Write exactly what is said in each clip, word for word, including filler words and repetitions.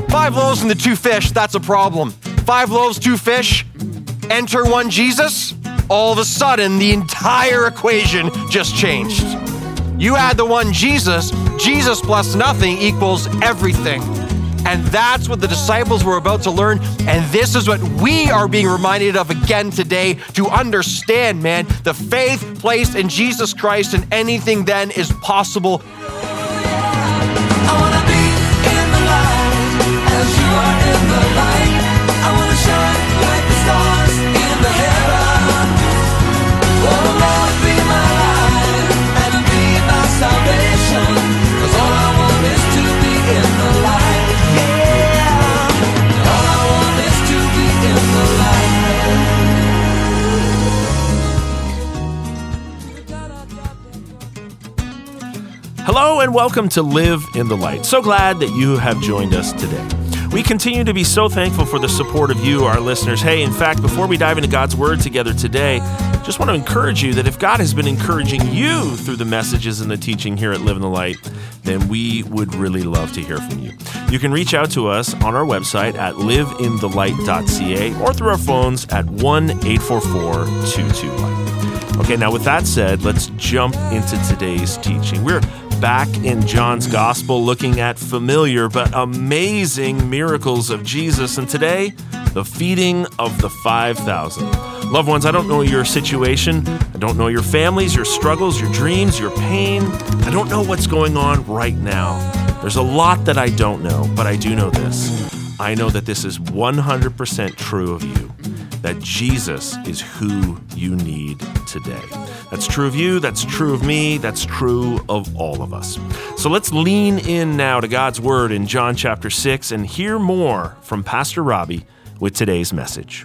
Five loaves and the two fish, that's a problem. Five loaves, two fish, enter one Jesus, all of a sudden the entire equation just changed. You add the one Jesus, Jesus plus nothing equals everything. And that's what the disciples were about to learn. And this is what we are being reminded of again today, to understand, man, the faith placed in Jesus Christ, and anything then is possible. I wanna be in the light as you are in the light. I wanna shine like the stars in the heaven. Oh Lord, be my light and be my salvation. 'Cause all I want is to be in the light. Yeah. All I want is to be in the light. Hello and welcome to Live in the Light. So glad that you have joined us today. We continue to be so thankful for the support of you, our listeners. Hey, in fact, before we dive into God's Word together today, just want to encourage you that if God has been encouraging you through the messages and the teaching here at Live in the Light, then we would really love to hear from you. You can reach out to us on our website at live in the light dot c a or through our phones at one eight four four two two light. Okay, now with that said, let's jump into today's teaching. We're back in John's Gospel, looking at familiar but amazing miracles of Jesus. And today, the feeding of the five thousand. Loved ones, I don't know your situation. I don't know your families, your struggles, your dreams, your pain. I don't know what's going on right now. There's a lot that I don't know, but I do know this. I know that this is one hundred percent true of you, that Jesus is who you need today. That's true of you, that's true of me, that's true of all of us. So let's lean in now to God's Word in John chapter six and hear more from Pastor Robbie with today's message.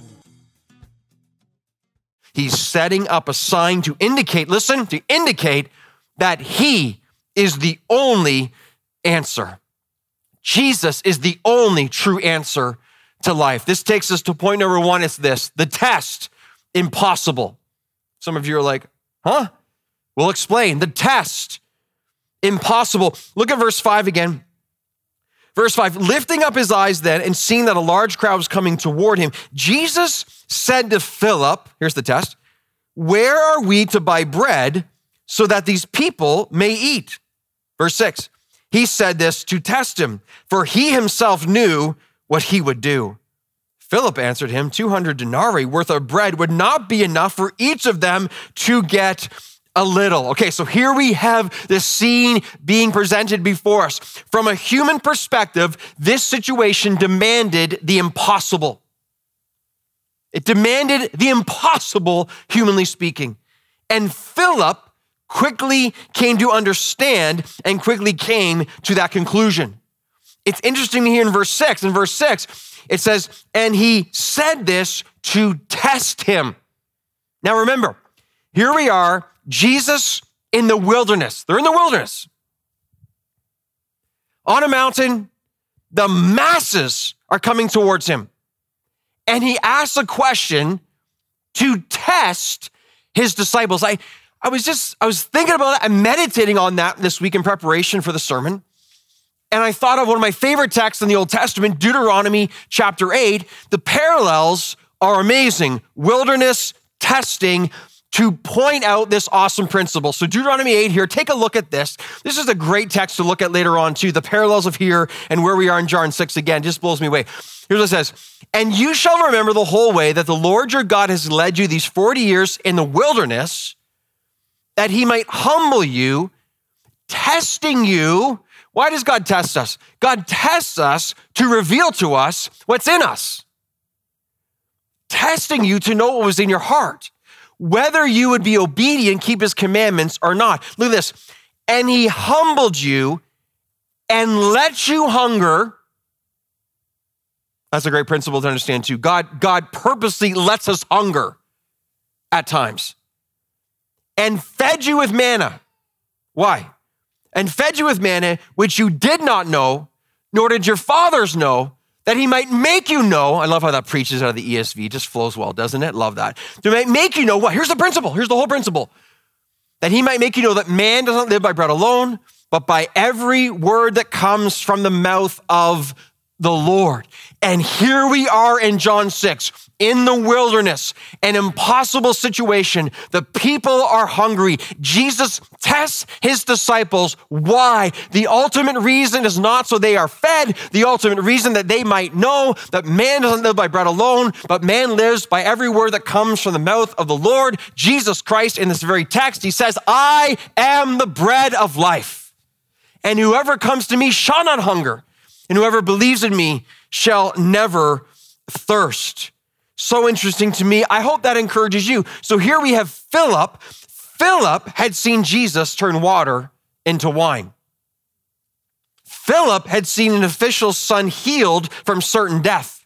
He's setting up a sign to indicate, listen, to indicate that he is the only answer. Jesus is the only true answer to life. This takes us to point number one. It's this: the test, impossible. Some of you are like, huh? We'll explain. The test, impossible. Look at verse five again. Verse five, lifting up his eyes then and seeing that a large crowd was coming toward him, Jesus said to Philip, here's the test, where are we to buy bread so that these people may eat? Verse six, he said this to test him, for he himself knew what he would do. Philip answered him, two hundred denarii worth of bread would not be enough for each of them to get a little. Okay, so here we have the scene being presented before us. From a human perspective, this situation demanded the impossible. It demanded the impossible, humanly speaking. And Philip quickly came to understand and quickly came to that conclusion. It's interesting here in verse six. In verse six, it says, and he said this to test him. Now remember, here we are, Jesus in the wilderness. They're in the wilderness. On a mountain, the masses are coming towards him. And he asks a question to test his disciples. I, I was just, I was thinking about that and meditating on that this week in preparation for the sermon. And I thought of one of my favorite texts in the Old Testament, Deuteronomy chapter eight. The parallels are amazing. Wilderness, testing, to point out this awesome principle. So Deuteronomy eight here, take a look at this. This is a great text to look at later on too. The parallels of here and where we are in John six again, just blows me away. Here's what it says. And you shall remember the whole way that the Lord your God has led you these forty years in the wilderness, that he might humble you, testing you. Why does God test us? God tests us to reveal to us what's in us. Testing you to know what was in your heart, whether you would be obedient, keep his commandments or not. Look at this. And he humbled you and let you hunger. That's a great principle to understand too. God, God purposely lets us hunger at times and fed you with manna. Why? And fed you with manna, which you did not know, nor did your fathers know, that he might make you know. I love how that preaches out of the E S V. It just flows well, doesn't it? Love that. To make you know what? Here's the principle. Here's the whole principle. That he might make you know that man doesn't live by bread alone, but by every word that comes from the mouth of the Lord. And here we are in John six, in the wilderness, an impossible situation. The people are hungry. Jesus tests his disciples. Why? The ultimate reason is not so they are fed. The ultimate reason that they might know that man doesn't live by bread alone, but man lives by every word that comes from the mouth of the Lord. Jesus Christ, in this very text, he says, I am the bread of life. And whoever comes to me shall not hunger. And whoever believes in me shall never thirst. So interesting to me. I hope that encourages you. So here we have Philip. Philip had seen Jesus turn water into wine. Philip had seen an official's son healed from certain death.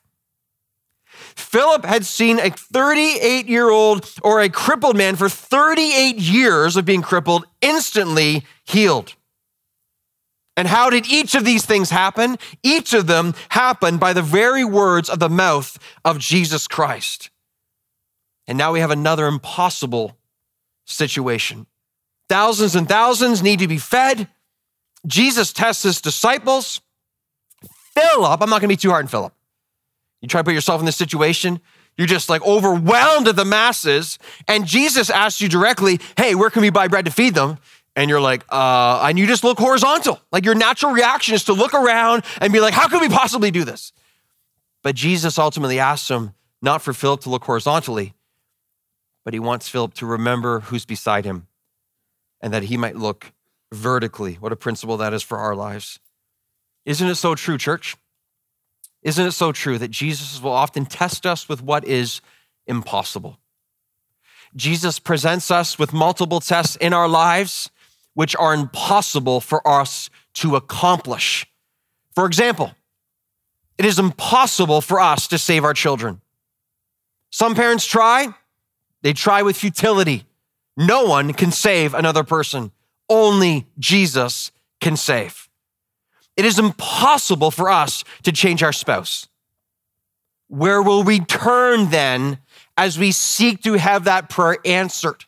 Philip had seen a thirty-eight-year-old or a crippled man for thirty-eight years of being crippled instantly healed. And how did each of these things happen? Each of them happened by the very words of the mouth of Jesus Christ. And now we have another impossible situation. Thousands and thousands need to be fed. Jesus tests his disciples. Philip, I'm not going to be too hard on Philip. You try to put yourself in this situation, you're just like overwhelmed at the masses, and Jesus asks you directly, hey, where can we buy bread to feed them? And you're like, uh, and you just look horizontal. Like your natural reaction is to look around and be like, how can we possibly do this? But Jesus ultimately asks him not for Philip to look horizontally, but he wants Philip to remember who's beside him and that he might look vertically. What a principle that is for our lives. Isn't it so true, church? Isn't it so true that Jesus will often test us with what is impossible? Jesus presents us with multiple tests in our lives which are impossible for us to accomplish. For example, it is impossible for us to save our children. Some parents try, they try with futility. No one can save another person. Only Jesus can save. It is impossible for us to change our spouse. Where will we turn then as we seek to have that prayer answered?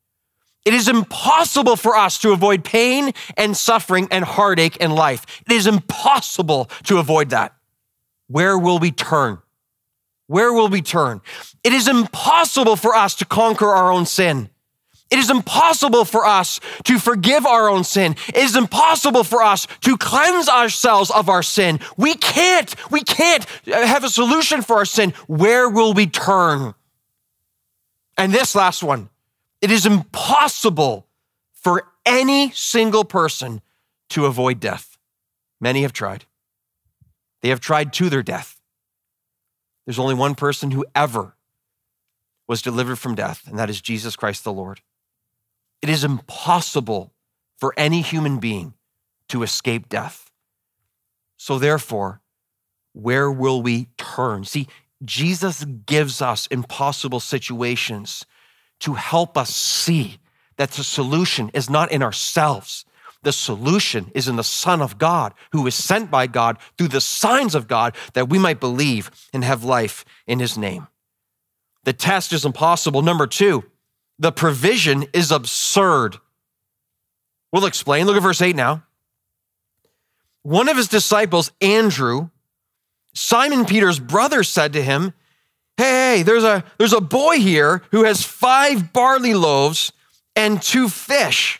It is impossible for us to avoid pain and suffering and heartache in life. It is impossible to avoid that. Where will we turn? Where will we turn? It is impossible for us to conquer our own sin. It is impossible for us to forgive our own sin. It is impossible for us to cleanse ourselves of our sin. We can't, we can't have a solution for our sin. Where will we turn? And this last one, it is impossible for any single person to avoid death. Many have tried. They have tried to their death. There's only one person who ever was delivered from death, and that is Jesus Christ the Lord. It is impossible for any human being to escape death. So therefore, where will we turn? See, Jesus gives us impossible situations to help us see that the solution is not in ourselves. The solution is in the Son of God, who is sent by God through the signs of God that we might believe and have life in his name. The test is impossible. Number two, the provision is absurd. We'll explain. Look at verse eight now. One of his disciples, Andrew, Simon Peter's brother, said to him, hey, there's a, there's a boy here who has five barley loaves and two fish.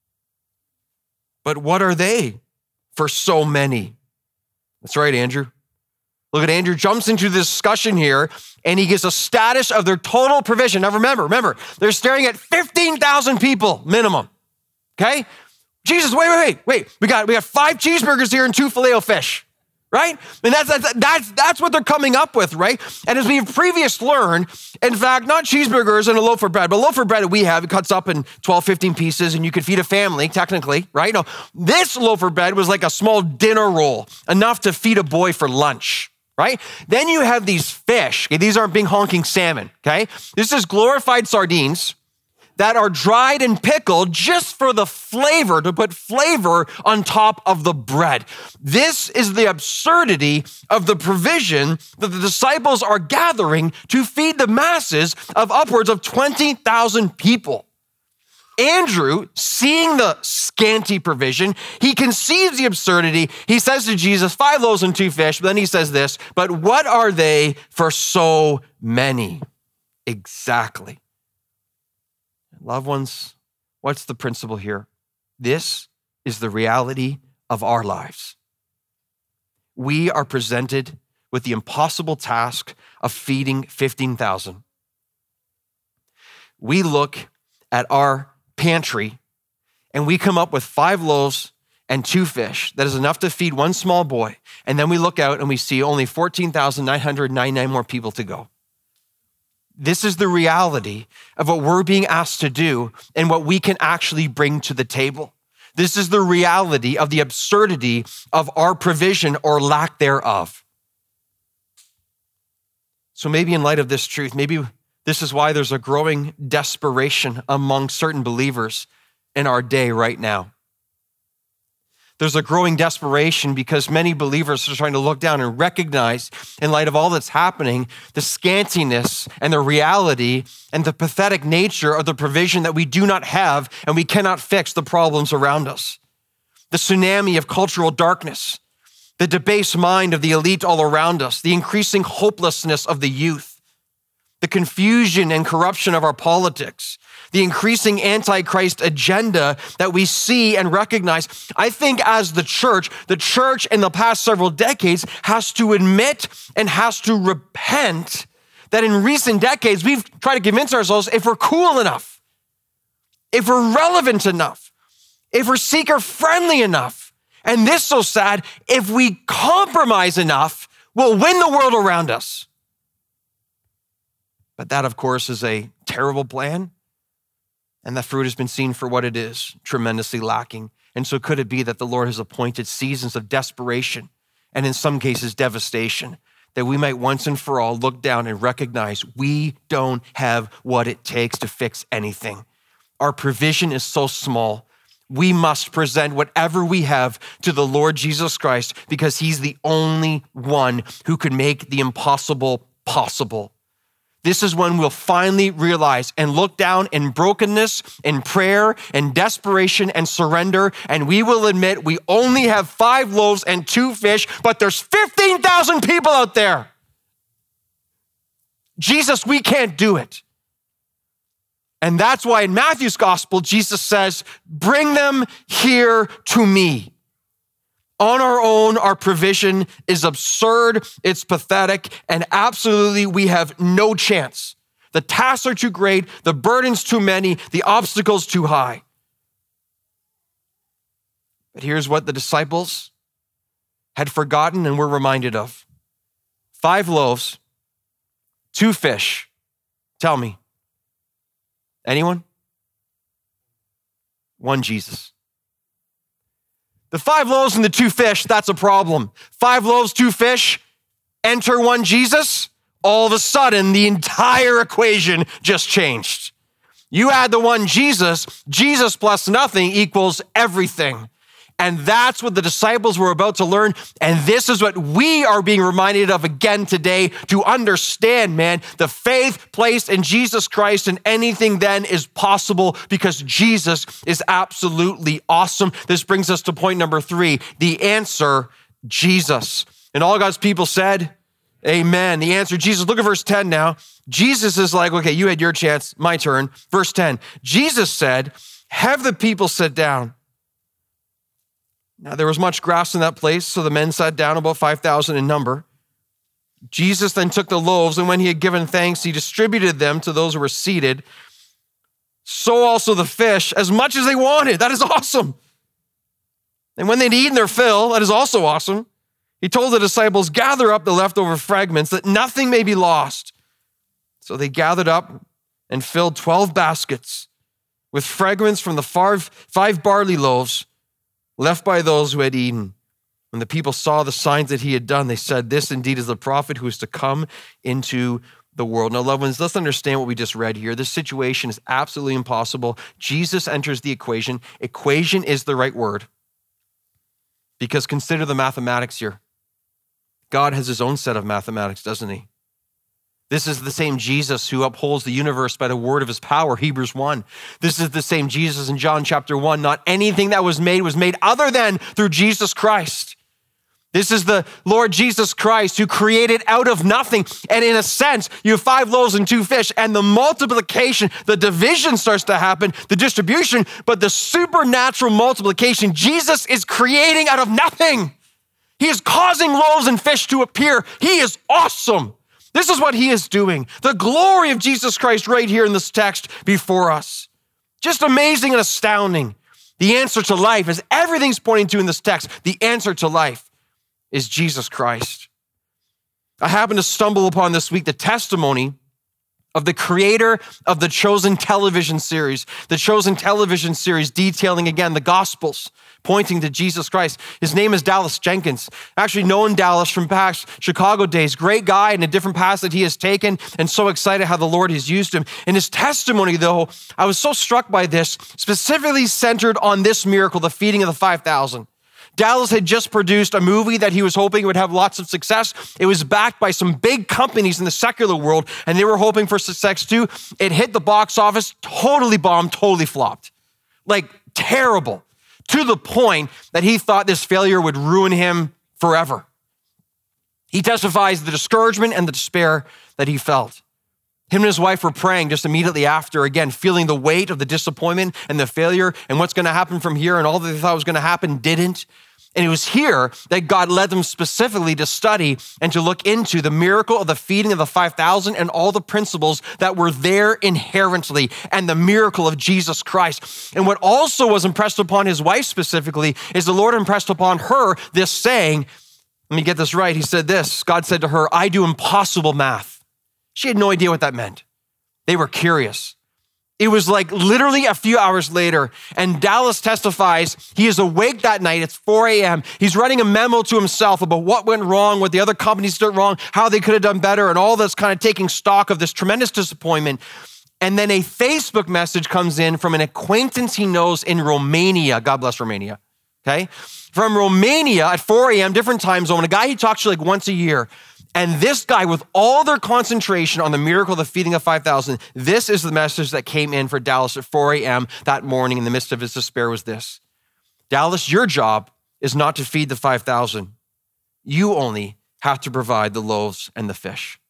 But what are they for so many? That's right, Andrew. Look at Andrew jumps into the discussion here and he gives a status of their total provision. Now remember, remember, they're staring at fifteen thousand people minimum, okay? Jesus, wait, wait, wait, wait. We got, we got five cheeseburgers here and two Filet-O-Fish. Right? And that's, that's, that's, that's what they're coming up with, right? And as we've previously learned, in fact, not cheeseburgers and a loaf of bread, but a loaf of bread that we have, it cuts up in twelve, fifteen pieces and you could feed a family, technically, right? No, this loaf of bread was like a small dinner roll, enough to feed a boy for lunch, right? Then you have these fish. Okay? These aren't big honking salmon, okay? This is glorified sardines that are dried and pickled just for the flavor, to put flavor on top of the bread. This is the absurdity of the provision that the disciples are gathering to feed the masses of upwards of twenty thousand people. Andrew, seeing the scanty provision, he conceives the absurdity. He says to Jesus, five loaves and two fish. But then he says this, but what are they for so many? Exactly. Loved ones, what's the principle here? This is the reality of our lives. We are presented with the impossible task of feeding fifteen thousand. We look at our pantry and we come up with five loaves and two fish. That is enough to feed one small boy. And then we look out and we see only fourteen thousand nine hundred ninety-nine more people to go. This is the reality of what we're being asked to do and what we can actually bring to the table. This is the reality of the absurdity of our provision or lack thereof. So maybe in light of this truth, maybe this is why there's a growing desperation among certain believers in our day right now. There's a growing desperation because many believers are trying to look down and recognize, in light of all that's happening, the scantiness and the reality and the pathetic nature of the provision that we do not have and we cannot fix the problems around us. The tsunami of cultural darkness, the debased mind of the elite all around us, the increasing hopelessness of the youth, the confusion and corruption of our politics, the increasing antichrist agenda that we see and recognize. I think as the church, the church in the past several decades has to admit and has to repent that in recent decades, we've tried to convince ourselves if we're cool enough, if we're relevant enough, if we're seeker friendly enough, and this so sad, if we compromise enough, we'll win the world around us. But that, of course, is a terrible plan. And that fruit has been seen for what it is, tremendously lacking. And so could it be that the Lord has appointed seasons of desperation and in some cases devastation, that we might once and for all look down and recognize we don't have what it takes to fix anything. Our provision is so small. We must present whatever we have to the Lord Jesus Christ because he's the only one who can make the impossible possible. This is when we'll finally realize and look down in brokenness, in prayer, in desperation and surrender, and we will admit we only have five loaves and two fish, but there's fifteen thousand people out there. Jesus, we can't do it. And that's why in Matthew's gospel, Jesus says, bring them here to me. On our own, our provision is absurd, it's pathetic, and absolutely we have no chance. The tasks are too great, the burdens too many, the obstacles too high. But here's what the disciples had forgotten and were reminded of. Five loaves, two fish. Tell me. Anyone? One Jesus. The five loaves and the two fish, that's a problem. Five loaves, two fish, enter one Jesus. All of a sudden, the entire equation just changed. You add the one Jesus, Jesus plus nothing equals everything. And that's what the disciples were about to learn. And this is what we are being reminded of again today to understand, man, the faith placed in Jesus Christ and anything then is possible because Jesus is absolutely awesome. This brings us to point number three, the answer, Jesus. And all God's people said, amen. The answer, Jesus. Look at verse ten now. Jesus is like, okay, you had your chance, my turn. Verse ten, Jesus said, have the people sit down. Now, there was much grass in that place, so the men sat down, about five thousand in number. Jesus then took the loaves, and when he had given thanks, he distributed them to those who were seated. So also the fish, as much as they wanted. That is awesome. And when they'd eaten their fill, that is also awesome. He told the disciples, gather up the leftover fragments, that nothing may be lost. So they gathered up and filled twelve baskets with fragments from the five, five barley loaves left by those who had eaten. When the people saw the signs that he had done, they said, this indeed is the prophet who is to come into the world. Now, loved ones, let's understand what we just read here. This situation is absolutely impossible. Jesus enters the equation. Equation is the right word because consider the mathematics here. God has his own set of mathematics, doesn't he? This is the same Jesus who upholds the universe by the word of his power, Hebrews one. This is the same Jesus in John chapter one. Not anything that was made was made other than through Jesus Christ. This is the Lord Jesus Christ who created out of nothing. And in a sense, you have five loaves and two fish, and the multiplication, the division starts to happen, the distribution, but the supernatural multiplication, Jesus is creating out of nothing. He is causing loaves and fish to appear. He is awesome. This is what he is doing. The glory of Jesus Christ right here in this text before us. Just amazing and astounding. The answer to life, as everything's pointing to in this text, the answer to life is Jesus Christ. I happened to stumble upon this week the testimony of the creator of the Chosen television series, the Chosen television series detailing, again, the Gospels, pointing to Jesus Christ. His name is Dallas Jenkins. Actually known Dallas from past Chicago days. Great guy and a different path that he has taken, and so excited how the Lord has used him. In his testimony, though, I was so struck by this, specifically centered on this miracle, the feeding of the five thousand. Dallas had just produced a movie that he was hoping would have lots of success. It was backed by some big companies in the secular world, and they were hoping for success too. It hit the box office, totally bombed, totally flopped. Like terrible, to the point that he thought this failure would ruin him forever. He testifies the discouragement and the despair that he felt. Him and his wife were praying just immediately after, again, feeling the weight of the disappointment and the failure and what's going to happen from here, and all that they thought was going to happen didn't. And it was here that God led them specifically to study and to look into the miracle of the feeding of the five thousand and all the principles that were there inherently, and the miracle of Jesus Christ. And what also was impressed upon his wife specifically is the Lord impressed upon her this saying, let me get this right. He said this, God said to her, I do impossible math. She had no idea what that meant. They were curious. It was like literally a few hours later, and Dallas testifies he is awake that night. It's four a.m. He's writing a memo to himself about what went wrong, what the other companies did wrong, how they could have done better, and all this, kind of taking stock of this tremendous disappointment. And then a Facebook message comes in from an acquaintance he knows in Romania. God bless Romania, okay? From Romania at four a.m., different time zone, a guy he talks to like once a year. And this guy, with all their concentration on the miracle of the feeding of five thousand, this is the message that came in for Dallas at four a.m. that morning in the midst of his despair was this. Dallas, your job is not to feed the five thousand. You only have to provide the loaves and the fish.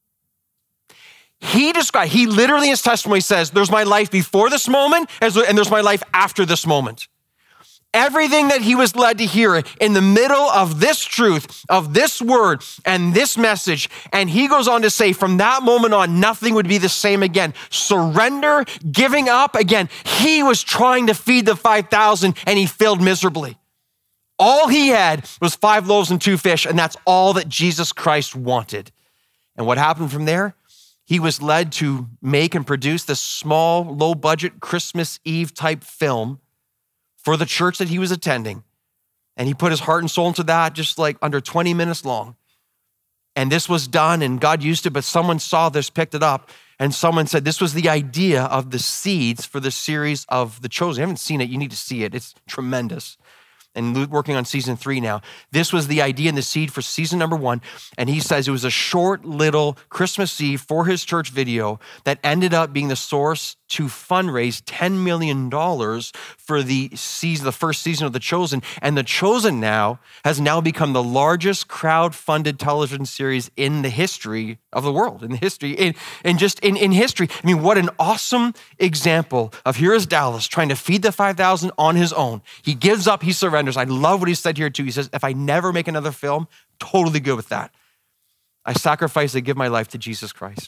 He described, he literally in his testimony says, there's my life before this moment and there's my life after this moment. Everything that he was led to hear in the middle of this truth, of this word and this message. And he goes on to say, from that moment on, nothing would be the same again. Surrender, giving up. Again, he was trying to feed the five thousand and he failed miserably. All he had was five loaves and two fish, and that's all that Jesus Christ wanted. And what happened from there? He was led to make and produce this small, low-budget Christmas Eve type film for the church that he was attending. And he put his heart and soul into that, just like under twenty minutes long. And this was done and God used it, but someone saw this, picked it up, and someone said this was the idea of the seeds for the series of The Chosen. I haven't seen it, you need to see it. It's tremendous. And working on season three now. This was the idea and the seed for season number one. And he says it was a short little Christmas Eve for his church video that ended up being the source to fundraise ten million dollars for the season, the first season of The Chosen. And The Chosen now has now become the largest crowd-funded television series in the history of the world, in the history, in, in just in, in history. I mean, what an awesome example of here is Dallas trying to feed the five thousand on his own. He gives up, he surrenders. I love what he said here too. He says, if I never make another film, totally good with that. I sacrifice, I give my life to Jesus Christ.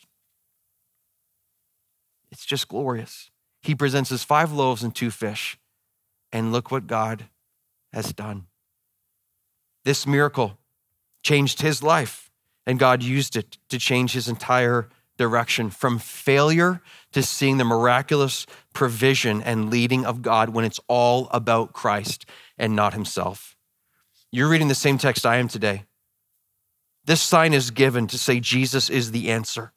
It's just glorious. He presents his five loaves and two fish, and look what God has done. This miracle changed his life, and God used it to change his entire direction from failure to seeing the miraculous provision and leading of God when it's all about Christ and not himself. You're reading the same text I am today. This sign is given to say Jesus is the answer.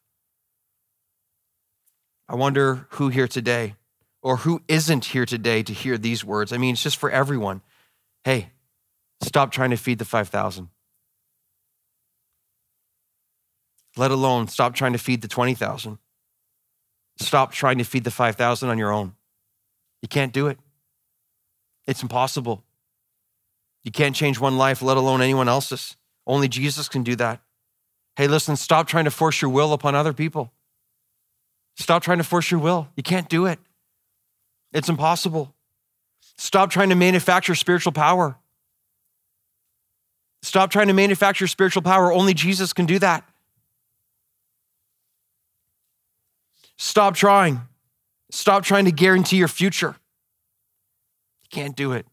I wonder who here today, or who isn't here today to hear these words. I mean, it's just for everyone. Hey, stop trying to feed the five thousand. let alone stop trying to feed the twenty thousand. Stop trying to feed the five thousand on your own. You can't do it. It's impossible. You can't change one life, let alone anyone else's. Only Jesus can do that. Hey, listen, stop trying to force your will upon other people. Stop trying to force your will. You can't do it. It's impossible. Stop trying to manufacture spiritual power. Stop trying to manufacture spiritual power. Only Jesus can do that. Stop trying. Stop trying to guarantee your future. You can't do it.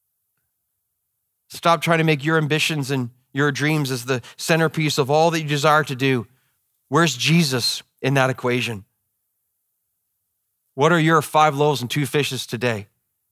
Stop trying to make your ambitions and your dreams as the centerpiece of all that you desire to do. Where's Jesus in that equation? What are your five loaves and two fishes today?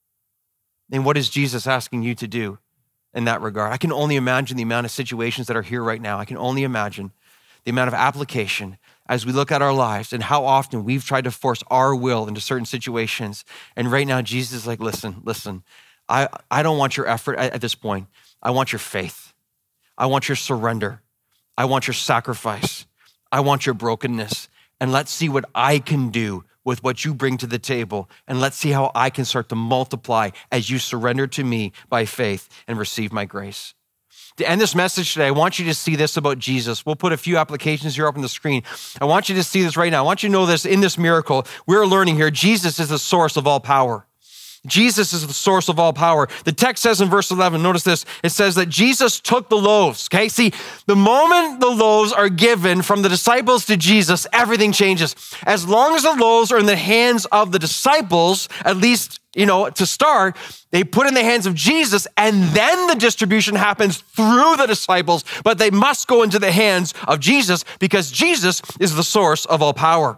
And what is Jesus asking you to do in that regard? I can only imagine the amount of situations that are here right now. I can only imagine the amount of application as we look at our lives and how often we've tried to force our will into certain situations. And right now, Jesus is like, listen, listen, I, I don't want your effort at, at this point. I want your faith. I want your surrender. I want your sacrifice. I want your brokenness. And let's see what I can do with what you bring to the table. And let's see how I can start to multiply as you surrender to me by faith and receive my grace. To end this message today, I want you to see this about Jesus. We'll put a few applications here up on the screen. I want you to see this right now. I want you to know this in this miracle. We're learning here, Jesus is the source of all power. Jesus is the source of all power. The text says in verse eleven, notice this, it says that Jesus took the loaves, okay? See, the moment the loaves are given from the disciples to Jesus, everything changes. As long as the loaves are in the hands of the disciples, at least, you know, to start, they put in the hands of Jesus, and then the distribution happens through the disciples, but they must go into the hands of Jesus because Jesus is the source of all power.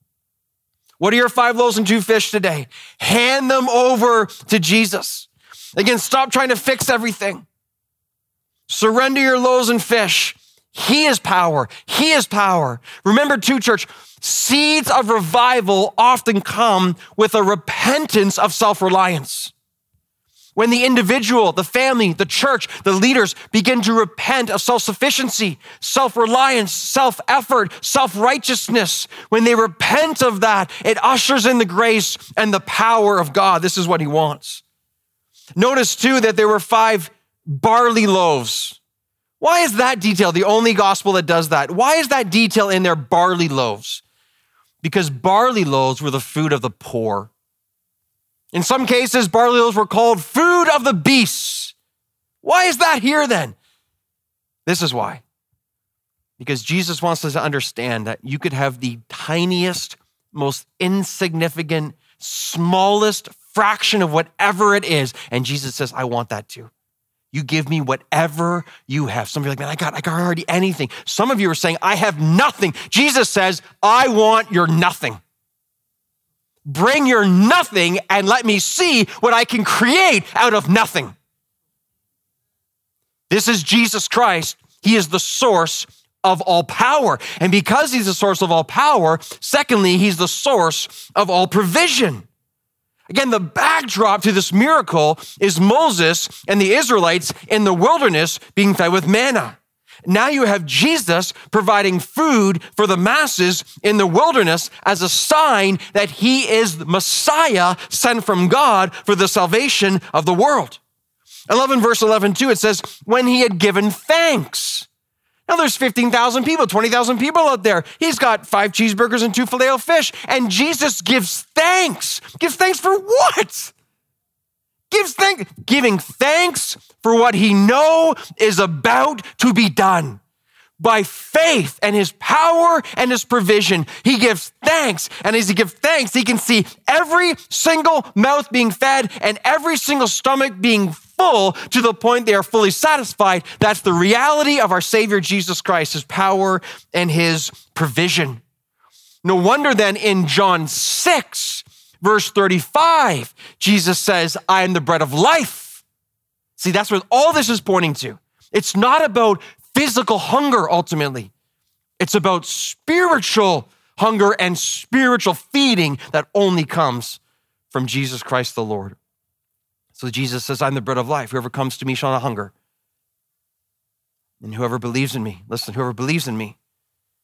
What are your five loaves and two fish today? Hand them over to Jesus. Again, stop trying to fix everything. Surrender your loaves and fish. He is power. He is power. Remember too, church, seeds of revival often come with a repentance of self-reliance. When the individual, the family, the church, the leaders begin to repent of self-sufficiency, self-reliance, self-effort, self-righteousness, when they repent of that, it ushers in the grace and the power of God. This is what he wants. Notice too that there were five barley loaves. Why is that detail the only gospel that does that? Why is that detail in there, barley loaves? Because barley loaves were the food of the poor. In some cases, barley loaves were called food of the beasts. Why is that here then? This is why. Because Jesus wants us to understand that you could have the tiniest, most insignificant, smallest fraction of whatever it is. And Jesus says, I want that too. You give me whatever you have. Some of you are like, man, I got, I got already anything. Some of you are saying, I have nothing. Jesus says, I want your nothing. Bring your nothing and let me see what I can create out of nothing. This is Jesus Christ. He is the source of all power. And because he's the source of all power, secondly, he's the source of all provision. Again, the backdrop to this miracle is Moses and the Israelites in the wilderness being fed with manna. Now you have Jesus providing food for the masses in the wilderness as a sign that he is the Messiah sent from God for the salvation of the world. I love in verse eleven too, it says, when he had given thanks. Now there's fifteen thousand people, twenty thousand people out there. He's got five cheeseburgers and two filet o fish, and Jesus gives thanks. Gives thanks for what? Gives thank, giving thanks for what he know is about to be done. By faith and his power and his provision, he gives thanks. And as he gives thanks, he can see every single mouth being fed and every single stomach being full to the point they are fully satisfied. That's the reality of our Savior Jesus Christ, his power and his provision. No wonder then in John six, verse thirty-five, Jesus says, I am the bread of life. See, that's what all this is pointing to. It's not about physical hunger, ultimately. It's about spiritual hunger and spiritual feeding that only comes from Jesus Christ the Lord. So Jesus says, I'm the bread of life. Whoever comes to me shall not hunger. And whoever believes in me, listen, whoever believes in me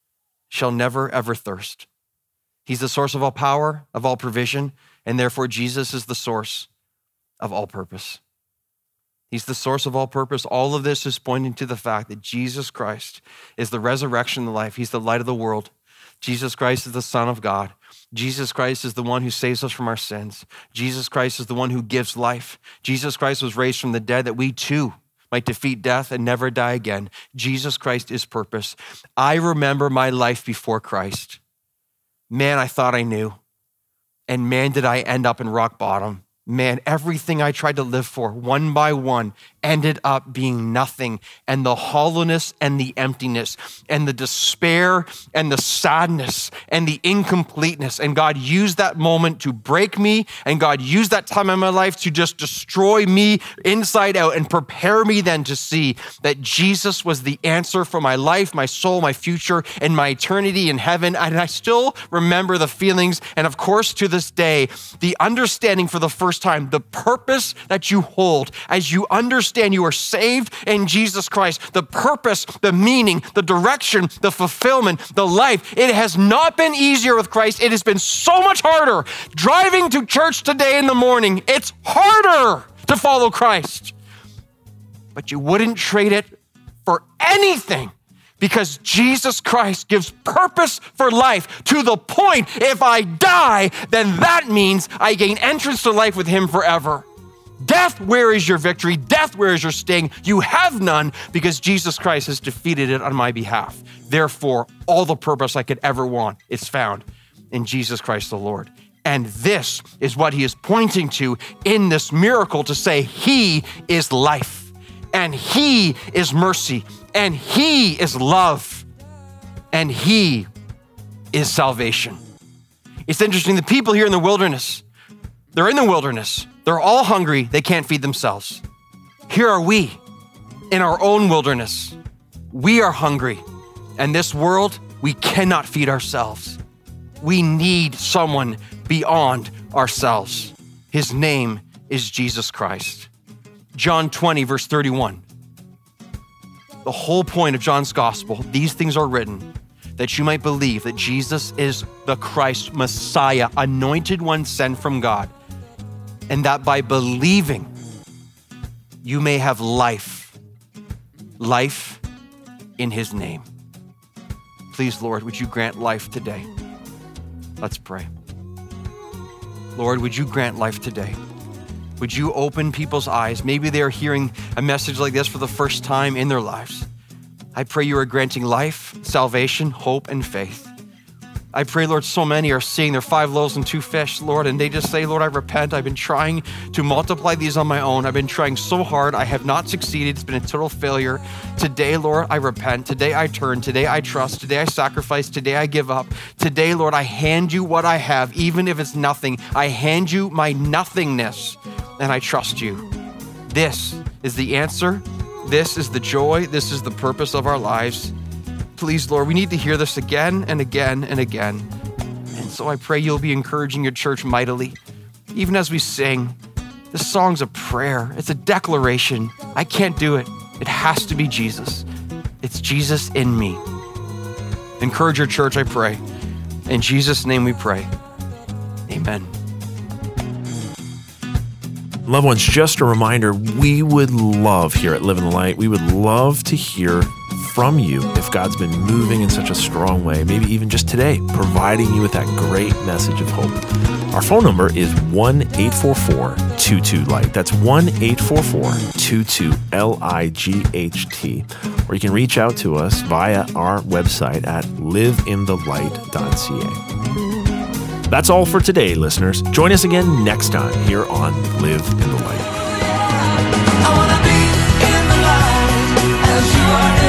shall never, ever thirst. He's the source of all power, of all provision, and therefore Jesus is the source of all purpose. He's the source of all purpose. All of this is pointing to the fact that Jesus Christ is the resurrection and the life. He's the light of the world. Jesus Christ is the Son of God. Jesus Christ is the one who saves us from our sins. Jesus Christ is the one who gives life. Jesus Christ was raised from the dead that we too might defeat death and never die again. Jesus Christ is purpose. I remember my life before Christ. Man, I thought I knew. And man, did I end up in rock bottom. Man, everything I tried to live for, one by one, ended up being nothing. And the hollowness and the emptiness and the despair and the sadness and the incompleteness. And God used that moment to break me. And God used that time in my life to just destroy me inside out and prepare me then to see that Jesus was the answer for my life, my soul, my future, and my eternity in heaven. And I still remember the feelings. And of course, to this day, the understanding for the first time, the purpose that you hold as you understand you are saved in Jesus Christ, the purpose, the meaning, the direction, the fulfillment, the life. It has not been easier with Christ. It has been so much harder. Driving to church today in the morning, it's harder to follow Christ. But you wouldn't trade it for anything. Because Jesus Christ gives purpose for life to the point, if I die, then that means I gain entrance to life with him forever. Death, where is your victory? Death, where is your sting? You have none because Jesus Christ has defeated it on my behalf. Therefore, all the purpose I could ever want is found in Jesus Christ the Lord. And this is what he is pointing to in this miracle to say he is life and he is mercy. And he is love, and he is salvation. It's interesting, the people here in the wilderness, they're in the wilderness. They're all hungry. They can't feed themselves. Here are we in our own wilderness. We are hungry. And this world, we cannot feed ourselves. We need someone beyond ourselves. His name is Jesus Christ. John twenty, verse thirty-one. The whole point of John's gospel, these things are written that you might believe that Jesus is the Christ, Messiah, anointed one sent from God, and that by believing you may have life, life in his name. Please, Lord, would you grant life today? Let's pray. Lord, would you grant life today? Would you open people's eyes? Maybe they're hearing a message like this for the first time in their lives. I pray you are granting life, salvation, hope, and faith. I pray, Lord, so many are seeing their five loaves and two fish, Lord, and they just say, Lord, I repent. I've been trying to multiply these on my own. I've been trying so hard. I have not succeeded. It's been a total failure. Today, Lord, I repent. Today, I turn. Today, I trust. Today, I sacrifice. Today, I give up. Today, Lord, I hand you what I have, even if it's nothing. I hand you my nothingness, and I trust you. This is the answer. This is the joy. This is the purpose of our lives. Please, Lord, we need to hear this again and again and again. And so I pray you'll be encouraging your church mightily. Even as we sing, this song's a prayer. It's a declaration. I can't do it. It has to be Jesus. It's Jesus in me. Encourage your church, I pray. In Jesus' name we pray. Amen. Loved ones, just a reminder, we would love here at Live in the Light, we would love to hear from you if God's been moving in such a strong way, maybe even just today, providing you with that great message of hope. Our phone number is one eight four four two two light. That's one eight four four two two L I G H T. Or you can reach out to us via our website at live in the light dot c a. That's all for today, listeners. Join us again next time here on Live in the Light. I wanna be in the light as you are.